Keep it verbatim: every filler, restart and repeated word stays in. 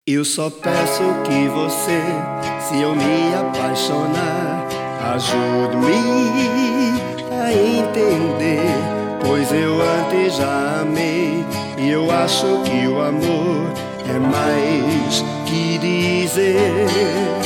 Eu só peço que você, se eu me apaixonar, ajude-me a entender, pois eu antes já amei e eu acho que o amor é mais que dizer.